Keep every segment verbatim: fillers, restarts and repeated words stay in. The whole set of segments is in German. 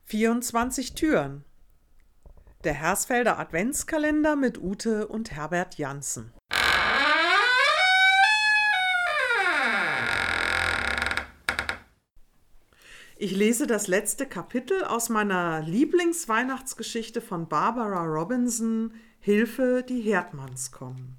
vierundzwanzig Türen. Der Hersfelder Adventskalender mit Ute und Herbert Janssen. Ich lese das letzte Kapitel aus meiner Lieblingsweihnachtsgeschichte von Barbara Robinson, Hilfe, die Herdmanns kommen.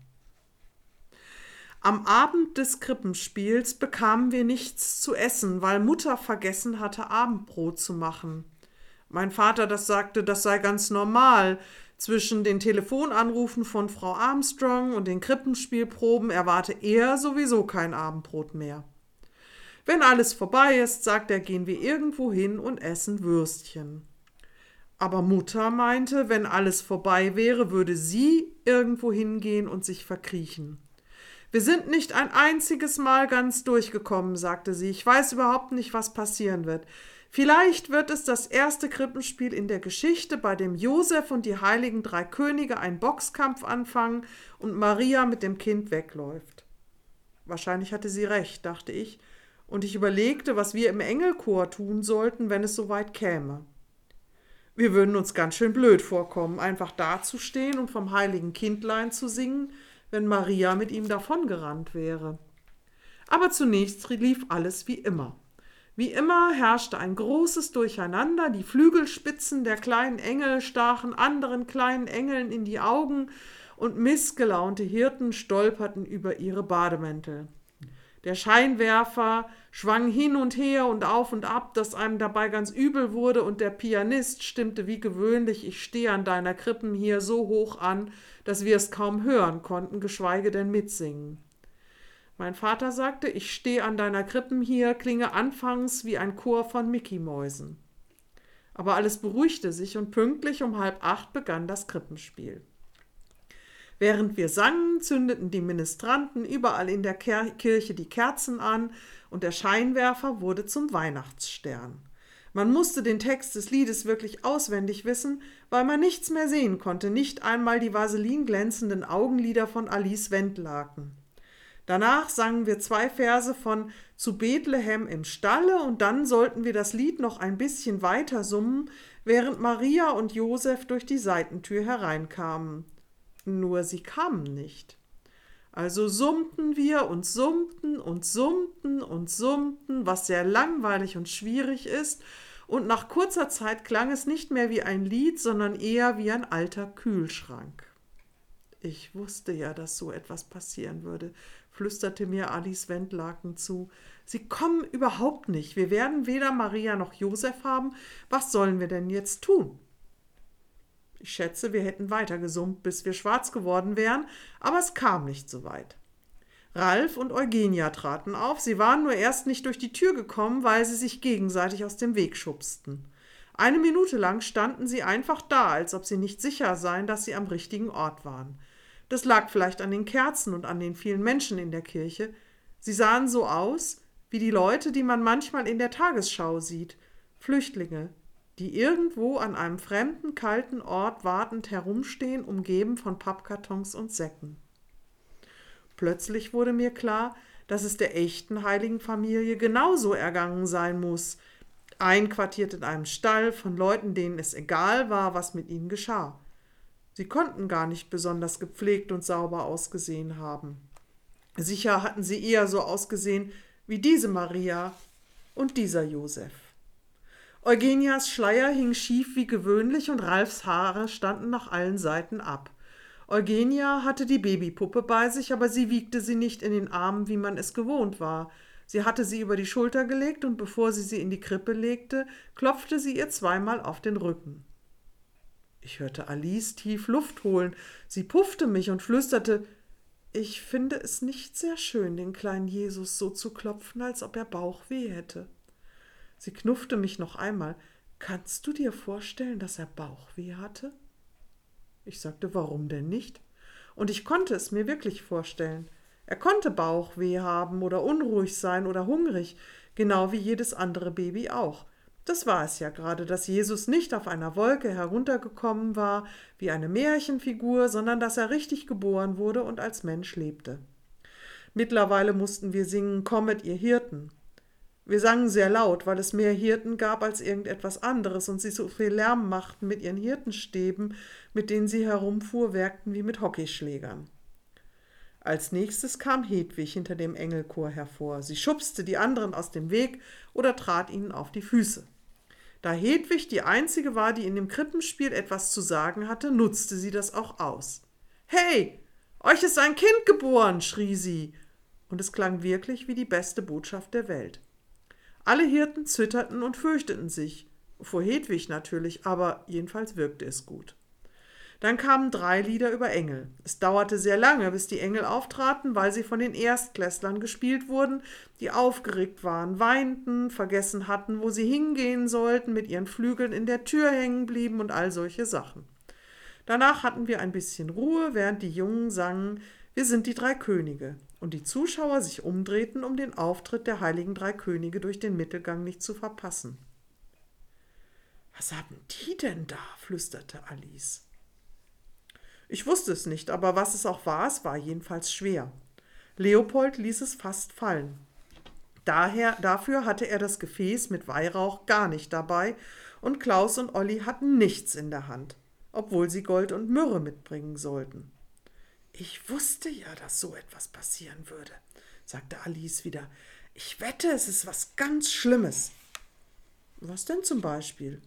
Am Abend des Krippenspiels bekamen wir nichts zu essen, weil Mutter vergessen hatte, Abendbrot zu machen. Mein Vater das sagte, das sei ganz normal. Zwischen den Telefonanrufen von Frau Armstrong und den Krippenspielproben erwarte er sowieso kein Abendbrot mehr. Wenn alles vorbei ist, sagt er, gehen wir irgendwo hin und essen Würstchen. Aber Mutter meinte, wenn alles vorbei wäre, würde sie irgendwo hingehen und sich verkriechen. Wir sind nicht ein einziges Mal ganz durchgekommen, sagte sie. Ich weiß überhaupt nicht, was passieren wird. Vielleicht wird es das erste Krippenspiel in der Geschichte, bei dem Josef und die heiligen drei Könige einen Boxkampf anfangen und Maria mit dem Kind wegläuft. Wahrscheinlich hatte sie recht, dachte ich, und ich überlegte, was wir im Engelchor tun sollten, wenn es soweit käme. Wir würden uns ganz schön blöd vorkommen, einfach dazustehen und vom heiligen Kindlein zu singen, wenn Maria mit ihm davongerannt wäre. Aber zunächst lief alles wie immer. Wie immer herrschte ein großes Durcheinander, die Flügelspitzen der kleinen Engel stachen anderen kleinen Engeln in die Augen und missgelaunte Hirten stolperten über ihre Bademäntel. Der Scheinwerfer schwang hin und her und auf und ab, dass einem dabei ganz übel wurde, und der Pianist stimmte wie gewöhnlich »Ich stehe an deiner Krippen hier« so hoch an, dass wir es kaum hören konnten, geschweige denn mitsingen. Mein Vater sagte, »Ich stehe an deiner Krippen hier« klinge anfangs wie ein Chor von Mickey-Mäusen. Aber alles beruhigte sich und pünktlich um halb acht begann das Krippenspiel. Während wir sangen, zündeten die Ministranten überall in der Kirche die Kerzen an und der Scheinwerfer wurde zum Weihnachtsstern. Man musste den Text des Liedes wirklich auswendig wissen, weil man nichts mehr sehen konnte, nicht einmal die vaselinglänzenden Augenlider von Alice Wendlaken. Danach sangen wir zwei Verse von »Zu Bethlehem im Stalle« und dann sollten wir das Lied noch ein bisschen weiter summen, während Maria und Josef durch die Seitentür hereinkamen. Nur sie kamen nicht. Also summten wir und summten und summten und summten, was sehr langweilig und schwierig ist, und nach kurzer Zeit klang es nicht mehr wie ein Lied, sondern eher wie ein alter Kühlschrank. Ich wusste ja, dass so etwas passieren würde, flüsterte mir Alice Wendlaken zu. Sie kommen überhaupt nicht. Wir werden weder Maria noch Josef haben. Was sollen wir denn jetzt tun? Ich schätze, wir hätten weitergesummt, bis wir schwarz geworden wären, aber es kam nicht so weit. Ralf und Eugenia traten auf. Sie waren nur erst nicht durch die Tür gekommen, weil sie sich gegenseitig aus dem Weg schubsten. Eine Minute lang standen sie einfach da, als ob sie nicht sicher seien, dass sie am richtigen Ort waren. Das lag vielleicht an den Kerzen und an den vielen Menschen in der Kirche. Sie sahen so aus, wie die Leute, die man manchmal in der Tagesschau sieht. Flüchtlinge, die irgendwo an einem fremden, kalten Ort wartend herumstehen, umgeben von Pappkartons und Säcken. Plötzlich wurde mir klar, dass es der echten heiligen Familie genauso ergangen sein muss, einquartiert in einem Stall von Leuten, denen es egal war, was mit ihnen geschah. Sie konnten gar nicht besonders gepflegt und sauber ausgesehen haben. Sicher hatten sie eher so ausgesehen wie diese Maria und dieser Josef. Eugenias Schleier hing schief wie gewöhnlich und Ralfs Haare standen nach allen Seiten ab. Eugenia hatte die Babypuppe bei sich, aber sie wiegte sie nicht in den Armen, wie man es gewohnt war. Sie hatte sie über die Schulter gelegt und bevor sie sie in die Krippe legte, klopfte sie ihr zweimal auf den Rücken. Ich hörte Alice tief Luft holen. Sie puffte mich und flüsterte, »Ich finde es nicht sehr schön, den kleinen Jesus so zu klopfen, als ob er Bauchweh hätte.« Sie knuffte mich noch einmal. »Kannst du dir vorstellen, dass er Bauchweh hatte?« Ich sagte, warum denn nicht? Und ich konnte es mir wirklich vorstellen. Er konnte Bauchweh haben oder unruhig sein oder hungrig, genau wie jedes andere Baby auch. Das war es ja gerade, dass Jesus nicht auf einer Wolke heruntergekommen war wie eine Märchenfigur, sondern dass er richtig geboren wurde und als Mensch lebte. Mittlerweile mussten wir singen, »Kommet, ihr Hirten«. Wir sangen sehr laut, weil es mehr Hirten gab als irgendetwas anderes und sie so viel Lärm machten mit ihren Hirtenstäben, mit denen sie herumfuhrwerkten wie mit Hockeyschlägern. Als nächstes kam Hedwig hinter dem Engelchor hervor. Sie schubste die anderen aus dem Weg oder trat ihnen auf die Füße. Da Hedwig die einzige war, die in dem Krippenspiel etwas zu sagen hatte, nutzte sie das auch aus. »Hey, euch ist ein Kind geboren«, schrie sie, und es klang wirklich wie die beste Botschaft der Welt. Alle Hirten zitterten und fürchteten sich, vor Hedwig natürlich, aber jedenfalls wirkte es gut. Dann kamen drei Lieder über Engel. Es dauerte sehr lange, bis die Engel auftraten, weil sie von den Erstklässlern gespielt wurden, die aufgeregt waren, weinten, vergessen hatten, wo sie hingehen sollten, mit ihren Flügeln in der Tür hängen blieben und all solche Sachen. Danach hatten wir ein bisschen Ruhe, während die Jungen sangen, wir sind die drei Könige, und die Zuschauer sich umdrehten, um den Auftritt der heiligen drei Könige durch den Mittelgang nicht zu verpassen. »Was haben die denn da?« flüsterte Alice. Ich wusste es nicht, aber was es auch war, es war jedenfalls schwer. Leopold ließ es fast fallen. Daher, dafür hatte er das Gefäß mit Weihrauch gar nicht dabei und Klaus und Olli hatten nichts in der Hand, obwohl sie Gold und Myrrhe mitbringen sollten. »Ich wusste ja, dass so etwas passieren würde«, sagte Alice wieder. »Ich wette, es ist was ganz Schlimmes.« »Was denn zum Beispiel?«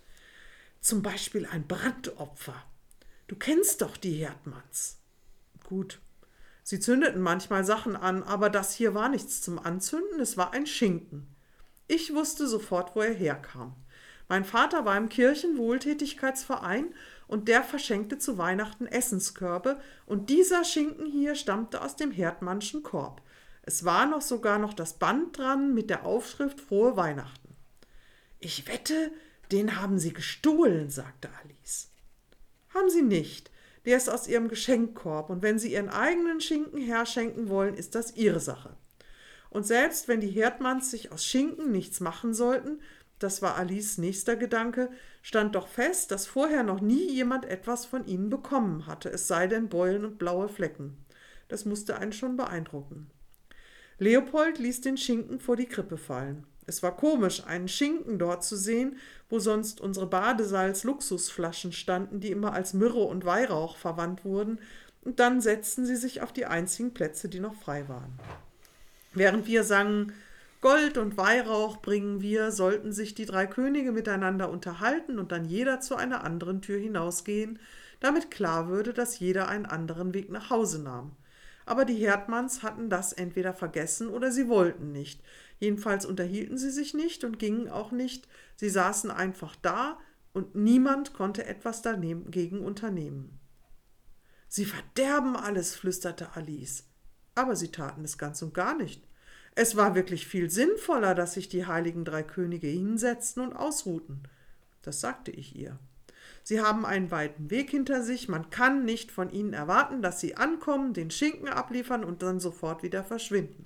»Zum Beispiel ein Brandopfer. Du kennst doch die Herdmanns.« »Gut. Sie zündeten manchmal Sachen an, aber das hier war nichts zum Anzünden, es war ein Schinken. Ich wusste sofort, wo er herkam. Mein Vater war im Kirchenwohltätigkeitsverein und der verschenkte zu Weihnachten Essenskörbe und dieser Schinken hier stammte aus dem Herdmannschen Korb. Es war noch sogar noch das Band dran mit der Aufschrift Frohe Weihnachten.« »Ich wette, den haben Sie gestohlen«, sagte Alice. »Haben Sie nicht. Der ist aus Ihrem Geschenkkorb und wenn Sie Ihren eigenen Schinken herschenken wollen, ist das Ihre Sache. Und selbst wenn die Herdmanns sich aus Schinken nichts machen sollten«, das war Alice' nächster Gedanke, stand doch fest, dass vorher noch nie jemand etwas von ihnen bekommen hatte, es sei denn Beulen und blaue Flecken. Das musste einen schon beeindrucken. Leopold ließ den Schinken vor die Krippe fallen. Es war komisch, einen Schinken dort zu sehen, wo sonst unsere Badesalz-Luxusflaschen standen, die immer als Myrrhe und Weihrauch verwandt wurden, und dann setzten sie sich auf die einzigen Plätze, die noch frei waren. Während wir sangen, Gold und Weihrauch bringen wir, sollten sich die drei Könige miteinander unterhalten und dann jeder zu einer anderen Tür hinausgehen, damit klar würde, dass jeder einen anderen Weg nach Hause nahm. Aber die Herdmanns hatten das entweder vergessen oder sie wollten nicht. Jedenfalls unterhielten sie sich nicht und gingen auch nicht. Sie saßen einfach da und niemand konnte etwas dagegen unternehmen. »Sie verderben alles«, flüsterte Alice. Aber sie taten es ganz und gar nicht. Es war wirklich viel sinnvoller, dass sich die heiligen drei Könige hinsetzten und ausruhten. Das sagte ich ihr. Sie haben einen weiten Weg hinter sich, man kann nicht von ihnen erwarten, dass sie ankommen, den Schinken abliefern und dann sofort wieder verschwinden.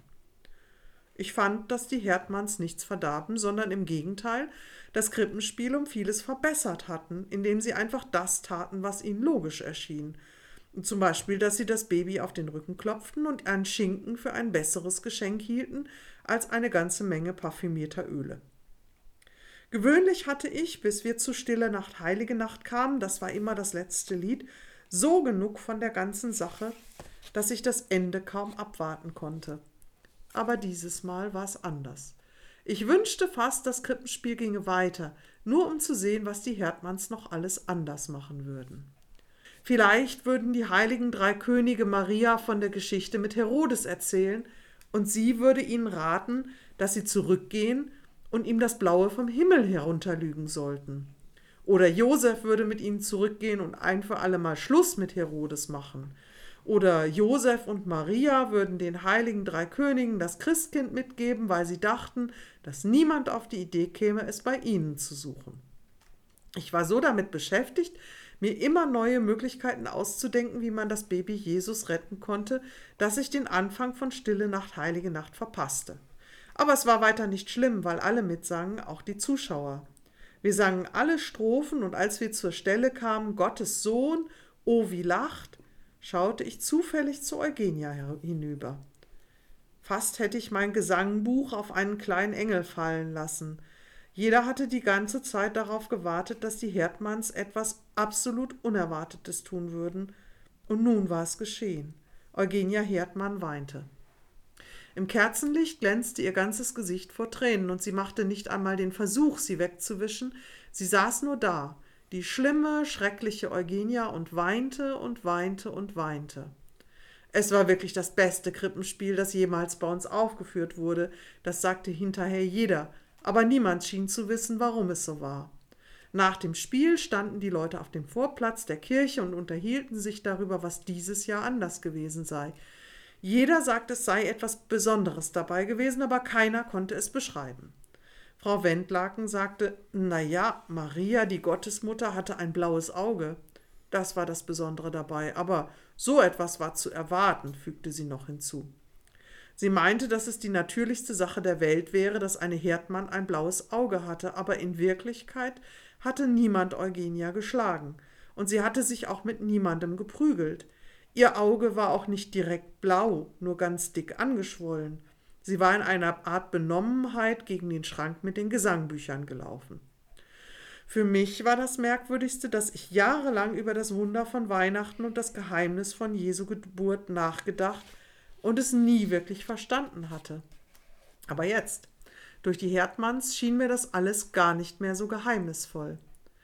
Ich fand, dass die Herdmanns nichts verdarben, sondern im Gegenteil das Krippenspiel um vieles verbessert hatten, indem sie einfach das taten, was ihnen logisch erschien. Zum Beispiel, dass sie das Baby auf den Rücken klopften und einen Schinken für ein besseres Geschenk hielten als eine ganze Menge parfümierter Öle. Gewöhnlich hatte ich, bis wir zu Stille Nacht, Heilige Nacht kamen, das war immer das letzte Lied, so genug von der ganzen Sache, dass ich das Ende kaum abwarten konnte. Aber dieses Mal war es anders. Ich wünschte fast, das Krippenspiel ginge weiter, nur um zu sehen, was die Herdmanns noch alles anders machen würden. Vielleicht würden die heiligen drei Könige Maria von der Geschichte mit Herodes erzählen und sie würde ihnen raten, dass sie zurückgehen und ihm das Blaue vom Himmel herunterlügen sollten. Oder Josef würde mit ihnen zurückgehen und ein für alle Mal Schluss mit Herodes machen. Oder Josef und Maria würden den heiligen drei Königen das Christkind mitgeben, weil sie dachten, dass niemand auf die Idee käme, es bei ihnen zu suchen. Ich war so damit beschäftigt, mir immer neue Möglichkeiten auszudenken, wie man das Baby Jesus retten konnte, dass ich den Anfang von Stille Nacht, Heilige Nacht verpasste. Aber es war weiter nicht schlimm, weil alle mitsangen, auch die Zuschauer. Wir sangen alle Strophen und als wir zur Stelle kamen, Gottes Sohn, oh wie lacht, schaute ich zufällig zu Eugenia hinüber. Fast hätte ich mein Gesangbuch auf einen kleinen Engel fallen lassen. Jeder hatte die ganze Zeit darauf gewartet, dass die Herdmanns etwas absolut Unerwartetes tun würden. Und nun war es geschehen. Eugenia Herdmann weinte. Im Kerzenlicht glänzte ihr ganzes Gesicht vor Tränen und sie machte nicht einmal den Versuch, sie wegzuwischen. Sie saß nur da, die schlimme, schreckliche Eugenia, und weinte und weinte und weinte. Es war wirklich das beste Krippenspiel, das jemals bei uns aufgeführt wurde. Das sagte hinterher jeder, aber niemand schien zu wissen, warum es so war. Nach dem Spiel standen die Leute auf dem Vorplatz der Kirche und unterhielten sich darüber, was dieses Jahr anders gewesen sei. Jeder sagte, es sei etwas Besonderes dabei gewesen, aber keiner konnte es beschreiben. Frau Wendlaken sagte, na ja, Maria, die Gottesmutter, hatte ein blaues Auge. Das war das Besondere dabei, aber so etwas war zu erwarten, fügte sie noch hinzu. Sie meinte, dass es die natürlichste Sache der Welt wäre, dass eine Herdmann ein blaues Auge hatte, aber in Wirklichkeit hatte niemand Eugenia geschlagen und sie hatte sich auch mit niemandem geprügelt. Ihr Auge war auch nicht direkt blau, nur ganz dick angeschwollen. Sie war in einer Art Benommenheit gegen den Schrank mit den Gesangbüchern gelaufen. Für mich war das Merkwürdigste, dass ich jahrelang über das Wunder von Weihnachten und das Geheimnis von Jesu Geburt nachgedacht und es nie wirklich verstanden hatte. Aber jetzt, durch die Herdmanns, schien mir das alles gar nicht mehr so geheimnisvoll.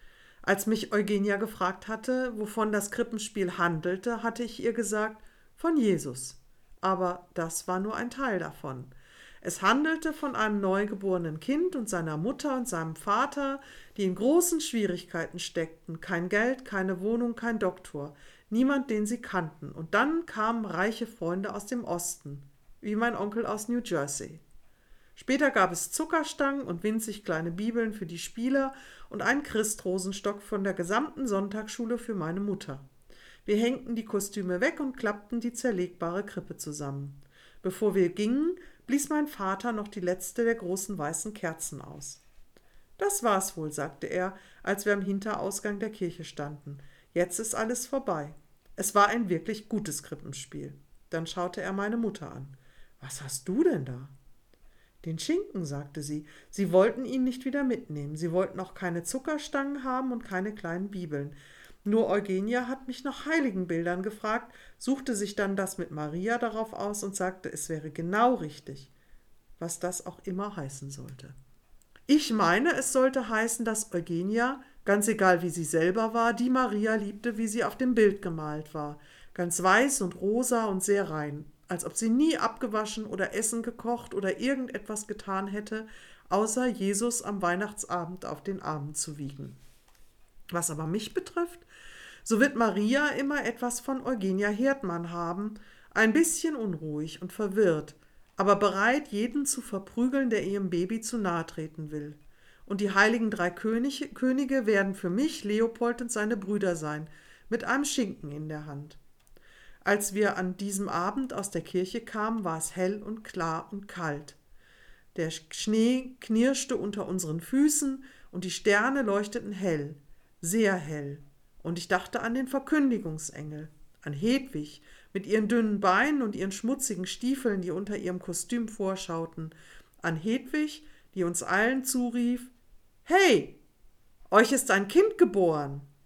Als mich Eugenia gefragt hatte, wovon das Krippenspiel handelte, hatte ich ihr gesagt, von Jesus. Aber das war nur ein Teil davon. Es handelte von einem neugeborenen Kind und seiner Mutter und seinem Vater, die in großen Schwierigkeiten steckten. Kein Geld, keine Wohnung, kein Doktor, niemand, den sie kannten. Und dann kamen reiche Freunde aus dem Osten, wie mein Onkel aus New Jersey. Später gab es Zuckerstangen und winzig kleine Bibeln für die Spieler und einen Christrosenstock von der gesamten Sonntagsschule für meine Mutter. Wir hängten die Kostüme weg und klappten die zerlegbare Krippe zusammen. Bevor wir gingen, blies mein Vater noch die letzte der großen weißen Kerzen aus. »Das war's wohl«, sagte er, als wir am Hinterausgang der Kirche standen. »Jetzt ist alles vorbei. Es war ein wirklich gutes Krippenspiel.« Dann schaute er meine Mutter an. »Was hast du denn da?« »Den Schinken«, sagte sie. Sie wollten ihn nicht wieder mitnehmen. Sie wollten auch keine Zuckerstangen haben und keine kleinen Bibeln. Nur Eugenia hat mich nach Heiligenbildern gefragt, suchte sich dann das mit Maria darauf aus und sagte, es wäre genau richtig, was das auch immer heißen sollte. Ich meine, es sollte heißen, dass Eugenia, ganz egal wie sie selber war, die Maria liebte, wie sie auf dem Bild gemalt war, ganz weiß und rosa und sehr rein, als ob sie nie abgewaschen oder Essen gekocht oder irgendetwas getan hätte, außer Jesus am Weihnachtsabend auf den Armen zu wiegen. Was aber mich betrifft, so wird Maria immer etwas von Eugenia Herdmann haben, ein bisschen unruhig und verwirrt, aber bereit, jeden zu verprügeln, der ihrem Baby zu nahe treten will. Und die heiligen drei Könige, Könige werden für mich Leopold und seine Brüder sein, mit einem Schinken in der Hand. Als wir an diesem Abend aus der Kirche kamen, war es hell und klar und kalt. Der Schnee knirschte unter unseren Füßen und die Sterne leuchteten hell, sehr hell. Und ich dachte an den Verkündigungsengel, an Hedwig mit ihren dünnen Beinen und ihren schmutzigen Stiefeln, die unter ihrem Kostüm vorschauten, an Hedwig, die uns allen zurief, »Hey, euch ist ein Kind geboren!«